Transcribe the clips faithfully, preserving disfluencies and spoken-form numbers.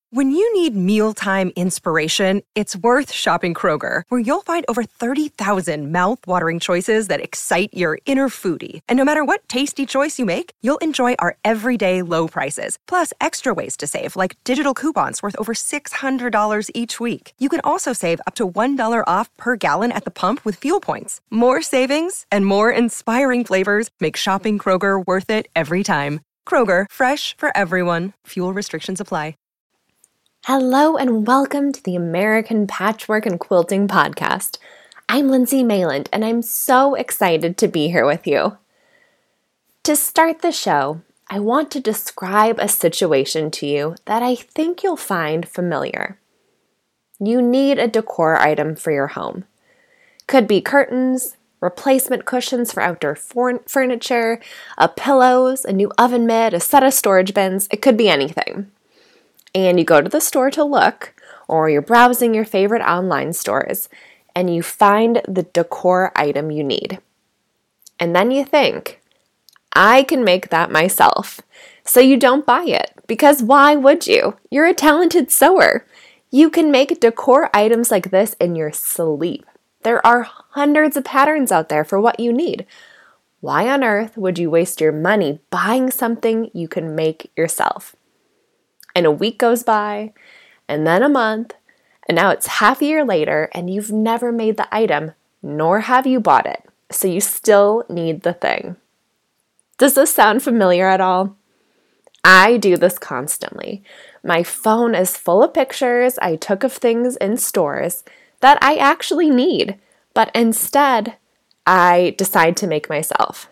When you need mealtime inspiration, it's worth shopping Kroger, where you'll find over thirty thousand mouth-watering choices that excite your inner foodie. And no matter what tasty choice you make, you'll enjoy our everyday low prices, plus extra ways to save, like digital coupons worth over six hundred dollars each week. You can also save up to one dollar off per gallon at the pump with fuel points. More savings and more inspiring flavors make shopping Kroger worth it every time. Kroger, fresh for everyone. Fuel restrictions apply. Hello and welcome to the American Patchwork and Quilting Podcast. I'm Lindsay Mayland and I'm so excited to be here with you. To start the show, I want to describe a situation to you that I think you'll find familiar. You need a decor item for your home. Could be curtains, replacement cushions for outdoor for- furniture, a pillows, a new oven mitt, a set of storage bins. It could be anything. And you go to the store to look, or you're browsing your favorite online stores, and you find the decor item you need. And then you think, I can make that myself. So you don't buy it, because why would you? You're a talented sewer. You can make decor items like this in your sleep. There are hundreds of patterns out there for what you need. Why on earth would you waste your money buying something you can make yourself? And a week goes by, and then a month, and now it's half a year later, and you've never made the item, nor have you bought it, so you still need the thing. Does this sound familiar at all? I do this constantly. My phone is full of pictures I took of things in stores that I actually need, but instead, I decide to make myself.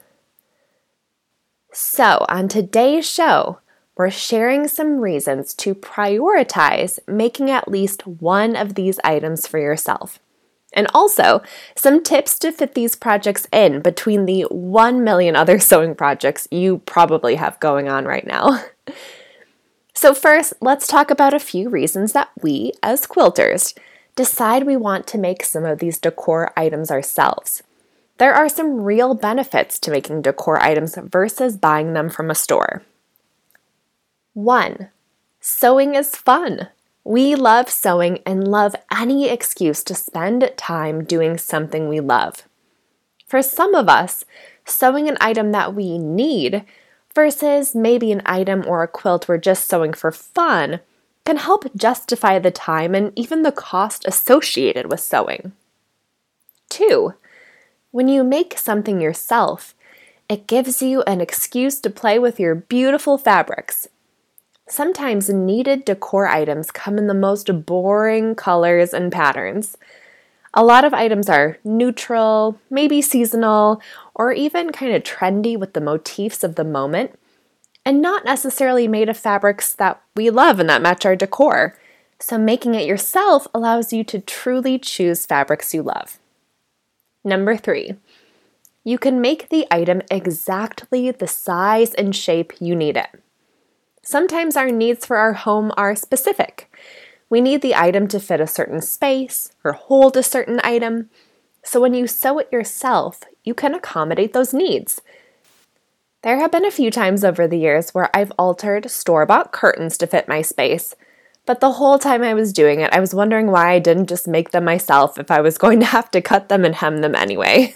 So, on today's show, we're sharing some reasons to prioritize making at least one of these items for yourself. And also, some tips to fit these projects in between the one million other sewing projects you probably have going on right now. So first, let's talk about a few reasons that we, as quilters, decide we want to make some of these decor items ourselves. There are some real benefits to making decor items versus buying them from a store. One, sewing is fun. We love sewing and love any excuse to spend time doing something we love. For some of us, sewing an item that we need versus maybe an item or a quilt we're just sewing for fun can help justify the time and even the cost associated with sewing. Two, when you make something yourself, it gives you an excuse to play with your beautiful fabrics. Sometimes needed decor items come in the most boring colors and patterns. A lot of items are neutral, maybe seasonal, or even kind of trendy with the motifs of the moment, and not necessarily made of fabrics that we love and that match our decor. So making it yourself allows you to truly choose fabrics you love. Number three, you can make the item exactly the size and shape you need it. Sometimes our needs for our home are specific. We need the item to fit a certain space or hold a certain item. So when you sew it yourself, you can accommodate those needs. There have been a few times over the years where I've altered store-bought curtains to fit my space, but the whole time I was doing it, I was wondering why I didn't just make them myself if I was going to have to cut them and hem them anyway.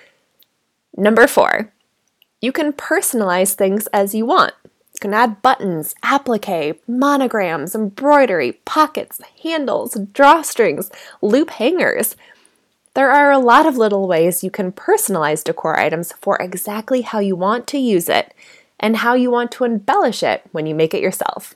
Number four, you can personalize things as you want. You can add buttons, applique, monograms, embroidery, pockets, handles, drawstrings, loop hangers. There are a lot of little ways you can personalize decor items for exactly how you want to use it and how you want to embellish it when you make it yourself.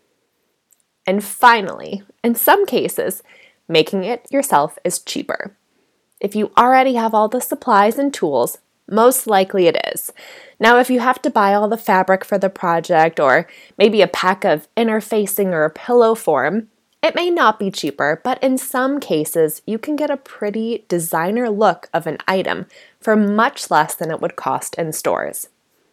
And finally, in some cases, making it yourself is cheaper. If you already have all the supplies and tools, most likely it is. Now, if you have to buy all the fabric for the project or maybe a pack of interfacing or a pillow form, it may not be cheaper, but in some cases, you can get a pretty designer look of an item for much less than it would cost in stores.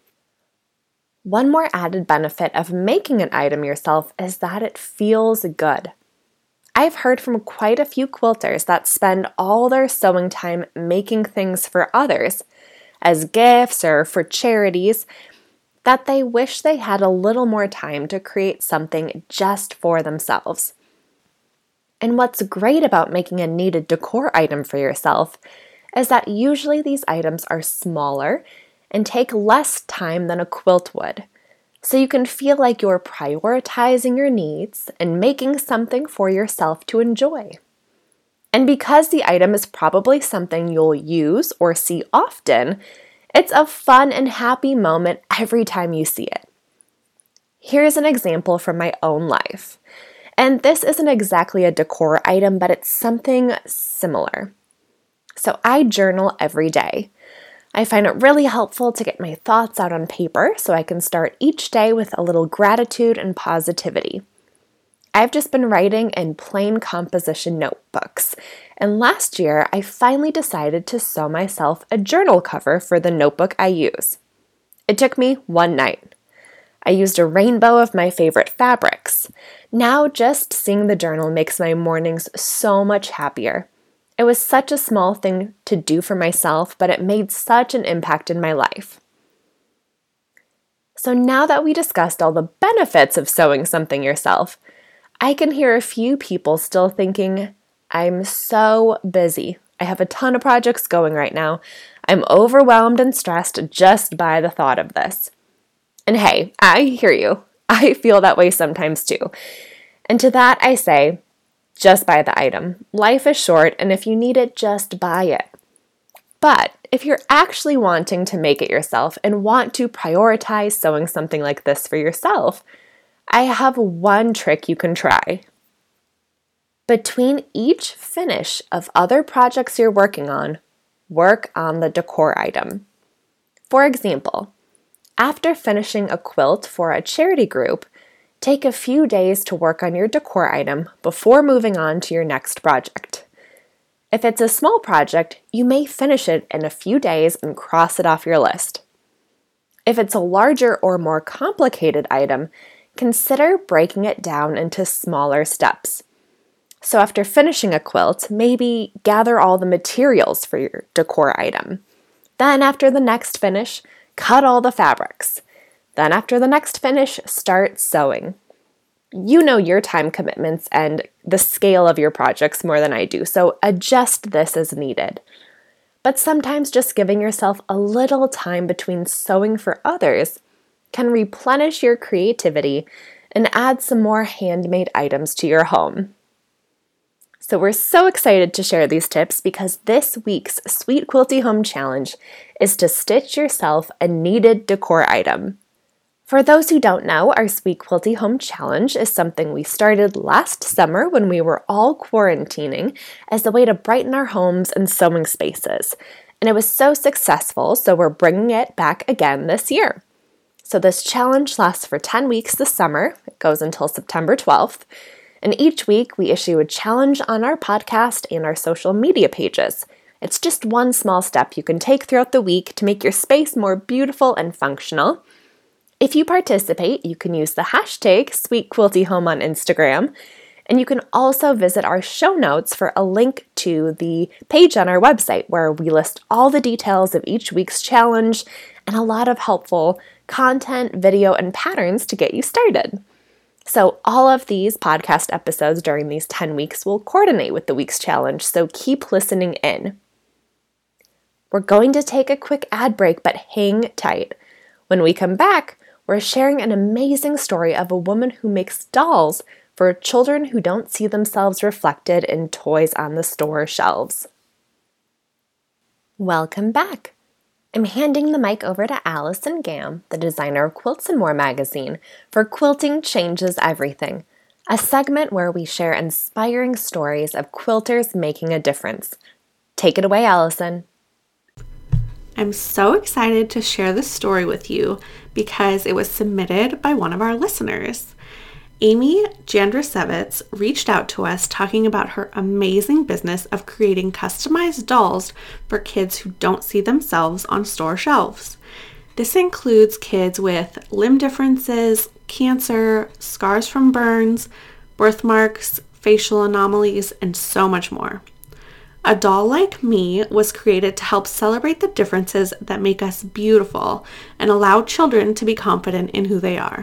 One more added benefit of making an item yourself is that it feels good. I've heard from quite a few quilters that spend all their sewing time making things for others, as gifts or for charities, that they wish they had a little more time to create something just for themselves. And what's great about making a needed decor item for yourself is that usually these items are smaller and take less time than a quilt would. So you can feel like you're prioritizing your needs and making something for yourself to enjoy. And because the item is probably something you'll use or see often, it's a fun and happy moment every time you see it. Here's an example from my own life. And this isn't exactly a decor item, but it's something similar. So I journal every day. I find it really helpful to get my thoughts out on paper so I can start each day with a little gratitude and positivity. I've just been writing in plain composition notebooks, and last year I finally decided to sew myself a journal cover for the notebook I use. It took me one night. I used a rainbow of my favorite fabrics. Now just seeing the journal makes my mornings so much happier. It was such a small thing to do for myself, but it made such an impact in my life. So now that we discussed all the benefits of sewing something yourself, I can hear a few people still thinking, I'm so busy. I have a ton of projects going right now. I'm overwhelmed and stressed just by the thought of this. And hey, I hear you. I feel that way sometimes too. And to that I say, just buy the item. Life is short, and if you need it, just buy it. But if you're actually wanting to make it yourself and want to prioritize sewing something like this for yourself, I have one trick you can try. Between each finish of other projects you're working on, work on the decor item. For example, after finishing a quilt for a charity group, take a few days to work on your decor item before moving on to your next project. If it's a small project, you may finish it in a few days and cross it off your list. If it's a larger or more complicated item, consider breaking it down into smaller steps. So after finishing a quilt, maybe gather all the materials for your decor item. Then after the next finish, cut all the fabrics. Then after the next finish, start sewing. You know your time commitments and the scale of your projects more than I do, so adjust this as needed. But sometimes just giving yourself a little time between sewing for others can replenish your creativity and add some more handmade items to your home. So we're so excited to share these tips because this week's Sweet Quilty Home Challenge is to stitch yourself a needed decor item. For those who don't know, our Sweet Quilty Home Challenge is something we started last summer when we were all quarantining as a way to brighten our homes and sewing spaces. And it was so successful, so we're bringing it back again this year. So this challenge lasts for ten weeks this summer. It goes until September twelfth. And each week we issue a challenge on our podcast and our social media pages. It's just one small step you can take throughout the week to make your space more beautiful and functional. If you participate, you can use the hashtag SweetQuiltyHome on Instagram, and you can also visit our show notes for a link to the page on our website where we list all the details of each week's challenge and a lot of helpful content, video, and patterns to get you started. So all of these podcast episodes during these ten weeks will coordinate with the week's challenge, so keep listening in. We're going to take a quick ad break, but hang tight. When we come back, we're sharing an amazing story of a woman who makes dolls for children who don't see themselves reflected in toys on the store shelves. Welcome back. I'm handing the mic over to Allison Gam, the designer of Quilts and More magazine, for Quilting Changes Everything, a segment where we share inspiring stories of quilters making a difference. Take it away, Allison. I'm so excited to share this story with you because it was submitted by one of our listeners. Amy Jandrasevitz reached out to us talking about her amazing business of creating customized dolls for kids who don't see themselves on store shelves. This includes kids with limb differences, cancer, scars from burns, birthmarks, facial anomalies, and so much more. A Doll Like Me was created to help celebrate the differences that make us beautiful and allow children to be confident in who they are.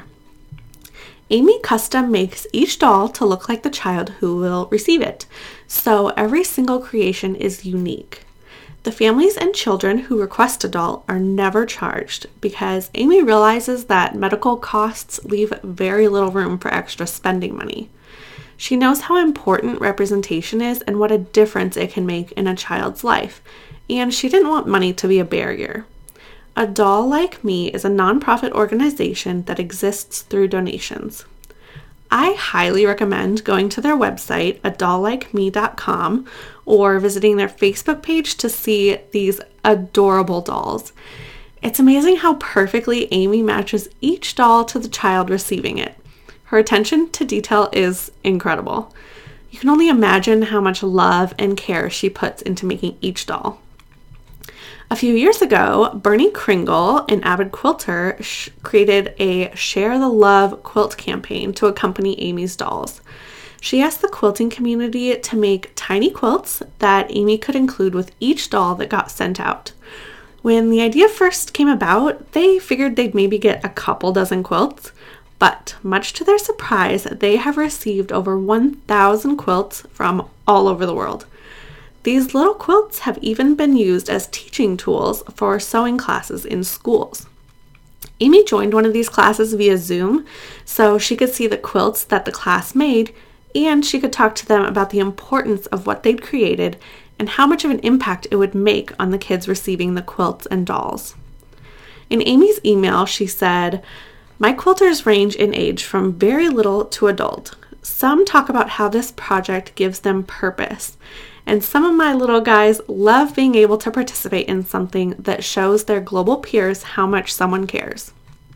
Amy custom makes each doll to look like the child who will receive it, so every single creation is unique. The families and children who request a doll are never charged because Amy realizes that medical costs leave very little room for extra spending money. She knows how important representation is and what a difference it can make in a child's life, and she didn't want money to be a barrier. A Doll Like Me is a nonprofit organization that exists through donations. I highly recommend going to their website, a doll like me dot com, or visiting their Facebook page to see these adorable dolls. It's amazing how perfectly Amy matches each doll to the child receiving it. Her attention to detail is incredible. You can only imagine how much love and care she puts into making each doll. A few years ago, Bernie Kringle, an avid quilter, sh- created a Share the Love quilt campaign to accompany Amy's dolls. She asked the quilting community to make tiny quilts that Amy could include with each doll that got sent out. When the idea first came about, they figured they'd maybe get a couple dozen quilts, but much to their surprise, they have received over one thousand quilts from all over the world. These little quilts have even been used as teaching tools for sewing classes in schools. Amy joined one of these classes via Zoom so she could see the quilts that the class made, and she could talk to them about the importance of what they'd created and how much of an impact it would make on the kids receiving the quilts and dolls. In Amy's email, she said, "My quilters range in age from very little to adult. Some talk about how this project gives them purpose. And some of my little guys love being able to participate in something that shows their global peers how much someone cares."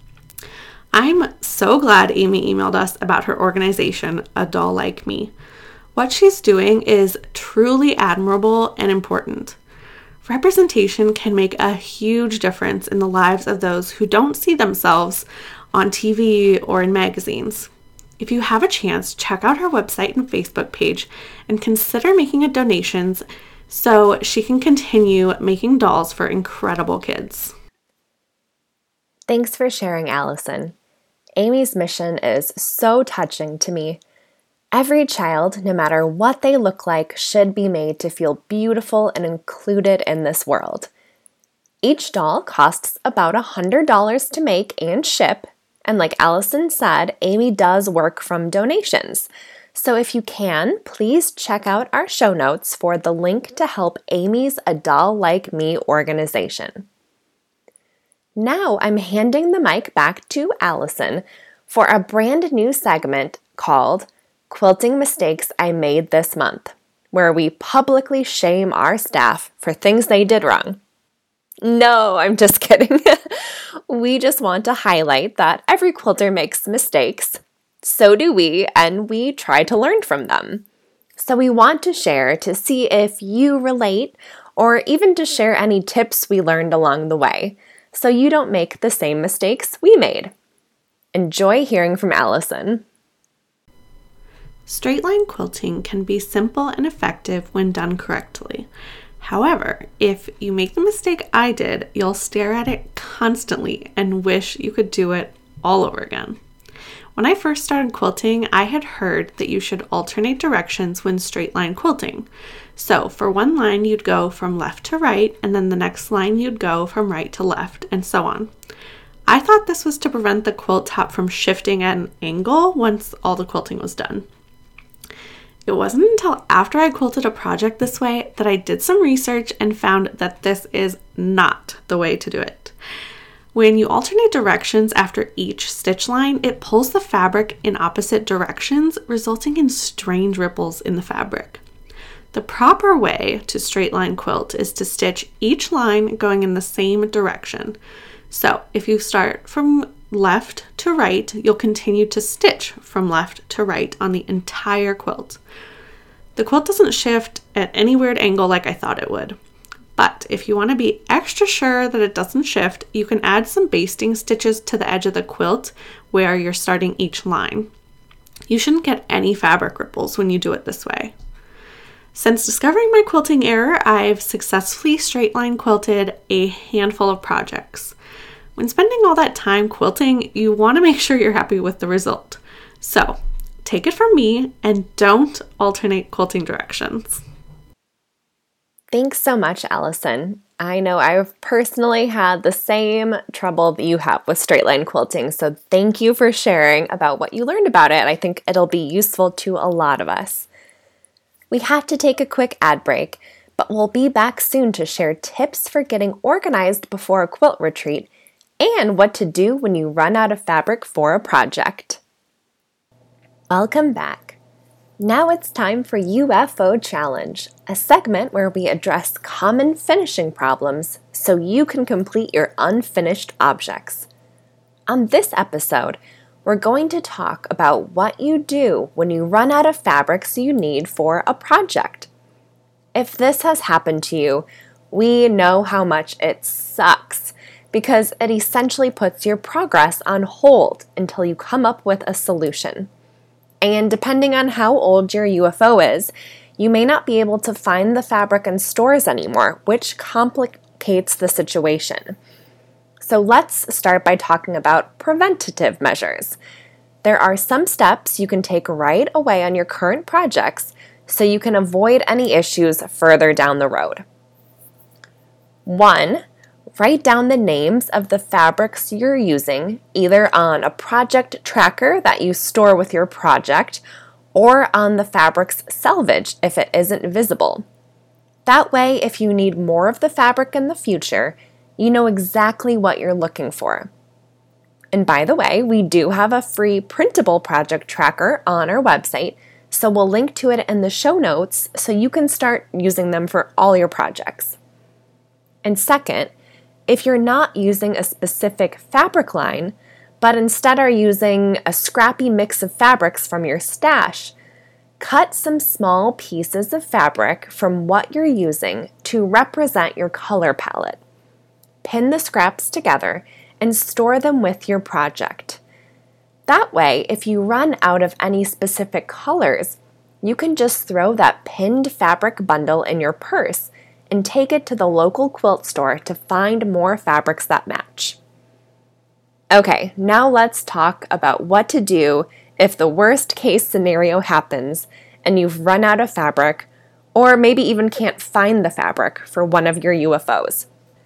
I'm so glad Amy emailed us about her organization, A Doll Like Me. What she's doing is truly admirable and important. Representation can make a huge difference in the lives of those who don't see themselves on T V or in magazines. If you have a chance, check out her website and Facebook page and consider making a donation so she can continue making dolls for incredible kids. Thanks for sharing, Allison. Amy's mission is so touching to me. Every child, no matter what they look like, should be made to feel beautiful and included in this world. Each doll costs about one hundred dollars to make and ship. And like Allison said, Amy does work from donations. So if you can, please check out our show notes for the link to help Amy's A Doll Like Me organization. Now I'm handing the mic back to Allison for a brand new segment called Quilting Mistakes I Made This Month, where we publicly shame our staff for things they did wrong. No, I'm just kidding. We just want to highlight that every quilter makes mistakes. So do we, and we try to learn from them. So we want to share to see if you relate, or even to share any tips we learned along the way, so you don't make the same mistakes we made. Enjoy hearing from Allison. Straight line quilting can be simple and effective when done correctly. However, if you make the mistake I did, you'll stare at it constantly and wish you could do it all over again. When I first started quilting, I had heard that you should alternate directions when straight line quilting. So for one line, you'd go from left to right, and then the next line you'd go from right to left, and so on. I thought this was to prevent the quilt top from shifting at an angle once all the quilting was done. It wasn't until after I quilted a project this way that I did some research and found that this is not the way to do it. When you alternate directions after each stitch line, it pulls the fabric in opposite directions, resulting in strange ripples in the fabric. The proper way to straight line quilt is to stitch each line going in the same direction. So if you start from left to right, you'll continue to stitch from left to right on the entire quilt. The quilt doesn't shift at any weird angle like I thought it would. But if you want to be extra sure that it doesn't shift, you can add some basting stitches to the edge of the quilt where you're starting each line. You shouldn't get any fabric ripples when you do it this way. Since discovering my quilting error, I've successfully straight line quilted a handful of projects. When spending all that time quilting, you want to make sure you're happy with the result. So, take it from me and don't alternate quilting directions. Thanks so much, Allison. I know I've personally had the same trouble that you have with straight line quilting, so thank you for sharing about what you learned about it. I think it'll be useful to a lot of us. We have to take a quick ad break, but we'll be back soon to share tips for getting organized before a quilt retreat and what to do when you run out of fabric for a project. Welcome back. Now it's time for U F O Challenge, a segment where we address common finishing problems so you can complete your unfinished objects. On this episode, we're going to talk about what you do when you run out of fabrics you need for a project. If this has happened to you, we know how much it sucks because it essentially puts your progress on hold until you come up with a solution. And depending on how old your U F O is, you may not be able to find the fabric in stores anymore, which complicates the situation. So let's start by talking about preventative measures. There are some steps you can take right away on your current projects so you can avoid any issues further down the road. One, write down the names of the fabrics you're using, either on a project tracker that you store with your project or on the fabric's selvage if it isn't visible. That way, if you need more of the fabric in the future, you know exactly what you're looking for. And by the way, we do have a free printable project tracker on our website, so we'll link to it in the show notes so you can start using them for all your projects. And second, if you're not using a specific fabric line, but instead are using a scrappy mix of fabrics from your stash, cut some small pieces of fabric from what you're using to represent your color palette. Pin the scraps together and store them with your project. That way, if you run out of any specific colors, you can just throw that pinned fabric bundle in your purse and take it to the local quilt store to find more fabrics that match. Okay, now let's talk about what to do if the worst case scenario happens and you've run out of fabric, or maybe even can't find the fabric for one of your U F Os.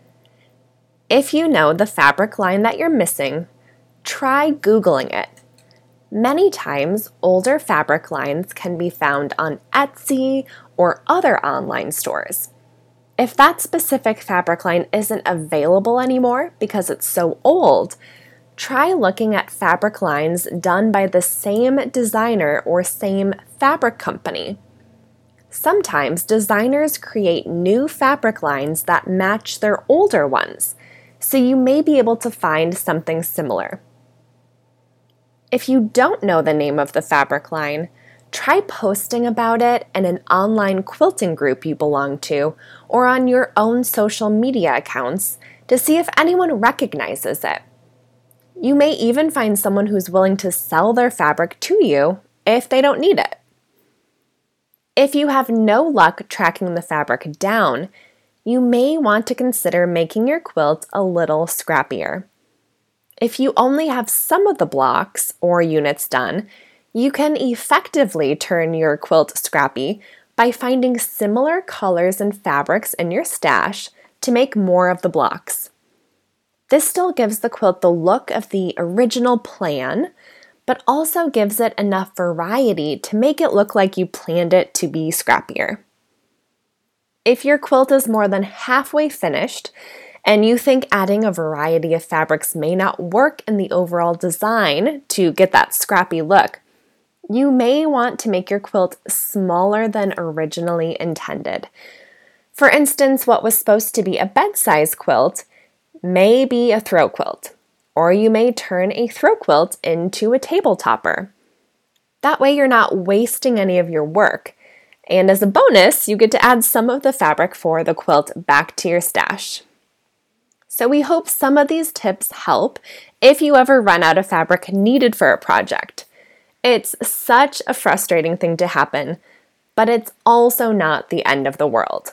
If you know the fabric line that you're missing, try Googling it. Many times, older fabric lines can be found on Etsy or other online stores. If that specific fabric line isn't available anymore because it's so old, try looking at fabric lines done by the same designer or same fabric company. Sometimes designers create new fabric lines that match their older ones, so you may be able to find something similar. If you don't know the name of the fabric line, try posting about it in an online quilting group you belong to or on your own social media accounts to see if anyone recognizes it. You may even find someone who's willing to sell their fabric to you if they don't need it. If you have no luck tracking the fabric down, you may want to consider making your quilt a little scrappier. If you only have some of the blocks or units done, you can effectively turn your quilt scrappy by finding similar colors and fabrics in your stash to make more of the blocks. This still gives the quilt the look of the original plan, but also gives it enough variety to make it look like you planned it to be scrappier. If your quilt is more than halfway finished, and you think adding a variety of fabrics may not work in the overall design to get that scrappy look, you may want to make your quilt smaller than originally intended. For instance, what was supposed to be a bed-size quilt may be a throw quilt, or you may turn a throw quilt into a table topper. That way you're not wasting any of your work, and as a bonus, you get to add some of the fabric for the quilt back to your stash. So we hope some of these tips help if you ever run out of fabric needed for a project. It's such a frustrating thing to happen, but it's also not the end of the world.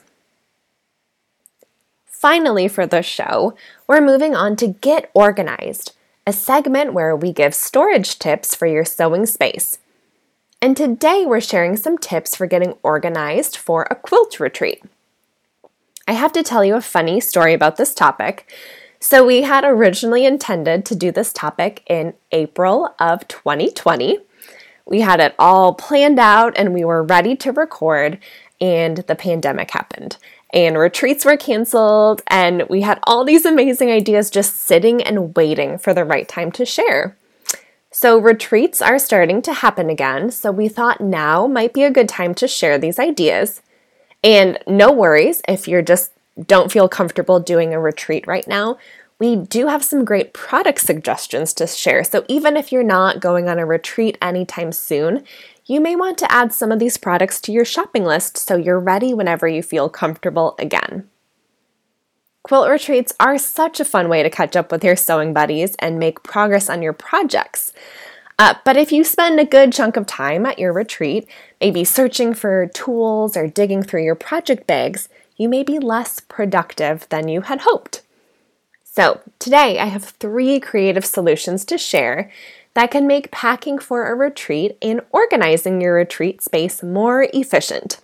Finally, for this show, we're moving on to Get Organized, a segment where we give storage tips for your sewing space. And today we're sharing some tips for getting organized for a quilt retreat. I have to tell you a funny story about this topic. So we had originally intended to do this topic in April of twenty twenty. We had it all planned out and we were ready to record, and the pandemic happened. And retreats were canceled, and we had all these amazing ideas just sitting and waiting for the right time to share. So retreats are starting to happen again, so we thought now might be a good time to share these ideas. And no worries if you just don't feel comfortable doing a retreat right now. We do have some great product suggestions to share, so even if you're not going on a retreat anytime soon, you may want to add some of these products to your shopping list so you're ready whenever you feel comfortable again. Quilt retreats are such a fun way to catch up with your sewing buddies and make progress on your projects. Uh, but if you spend a good chunk of time at your retreat, maybe searching for tools or digging through your project bags, you may be less productive than you had hoped. So today I have three creative solutions to share that can make packing for a retreat and organizing your retreat space more efficient.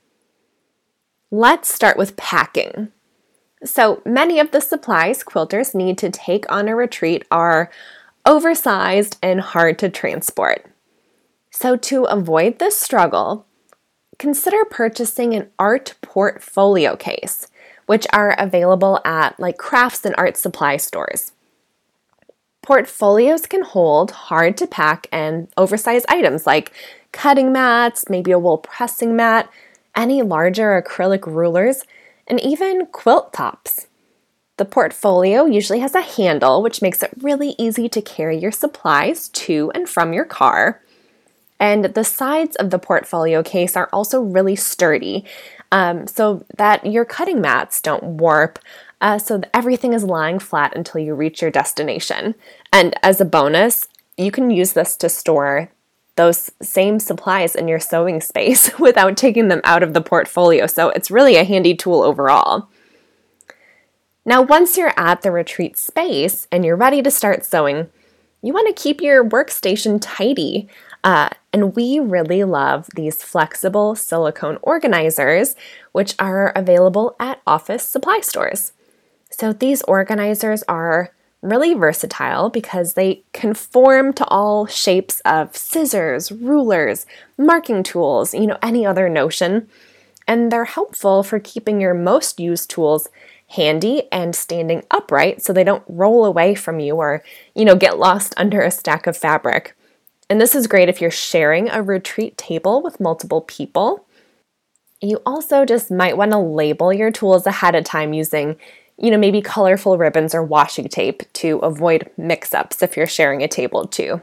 Let's start with packing. So many of the supplies quilters need to take on a retreat are oversized and hard to transport. So to avoid this struggle, consider purchasing an art portfolio case, which are available at like crafts and art supply stores. Portfolios can hold hard-to-pack and oversized items like cutting mats, maybe a wool pressing mat, any larger acrylic rulers, and even quilt tops. The portfolio usually has a handle, which makes it really easy to carry your supplies to and from your car. And the sides of the portfolio case are also really sturdy, um, so that your cutting mats don't warp, Uh, so everything is lying flat until you reach your destination. And as a bonus, you can use this to store those same supplies in your sewing space without taking them out of the portfolio. So it's really a handy tool overall. Now, once you're at the retreat space and you're ready to start sewing, you want to keep your workstation tidy. Uh, and we really love these flexible silicone organizers, which are available at office supply stores. So these organizers are really versatile because they conform to all shapes of scissors, rulers, marking tools, you know, any other notion. And they're helpful for keeping your most used tools handy and standing upright so they don't roll away from you or, you know, get lost under a stack of fabric. And this is great if you're sharing a retreat table with multiple people. You also just might want to label your tools ahead of time using you know, maybe colorful ribbons or washi tape to avoid mix-ups if you're sharing a table too.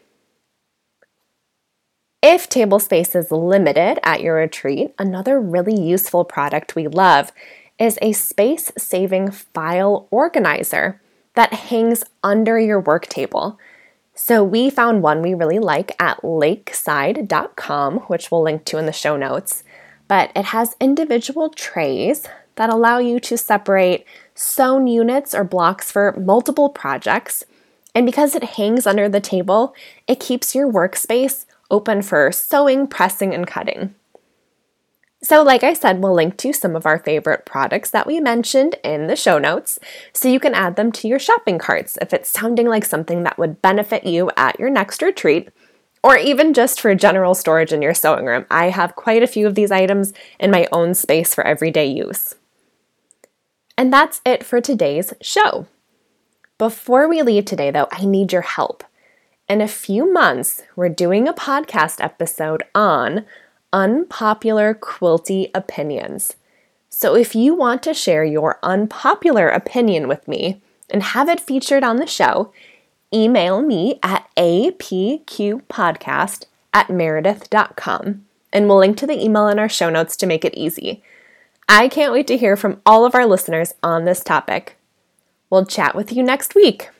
If table space is limited at your retreat, another really useful product we love is a space-saving file organizer that hangs under your work table. So we found one we really like at lakeside dot com, which we'll link to in the show notes, but it has individual trays that allow you to separate sewn units or blocks for multiple projects. And because it hangs under the table, it keeps your workspace open for sewing, pressing, and cutting. So like I said, we'll link to some of our favorite products that we mentioned in the show notes, so you can add them to your shopping carts if it's sounding like something that would benefit you at your next retreat, or even just for general storage in your sewing room. I have quite a few of these items in my own space for everyday use. And that's it for today's show. Before we leave today, though, I need your help. In a few months, we're doing a podcast episode on unpopular quilty opinions. So if you want to share your unpopular opinion with me and have it featured on the show, email me at apqpodcast at meredith dot com, and we'll link to the email in our show notes to make it easy. I can't wait to hear from all of our listeners on this topic. We'll chat with you next week.